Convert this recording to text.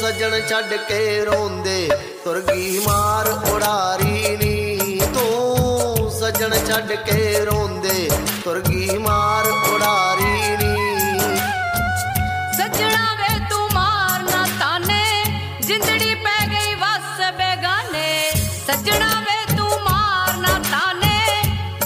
सजन छड़ के रोंदे तुर गई मार उड़ारी नी, तू सजन छड़ के रोंदे तुर गई मार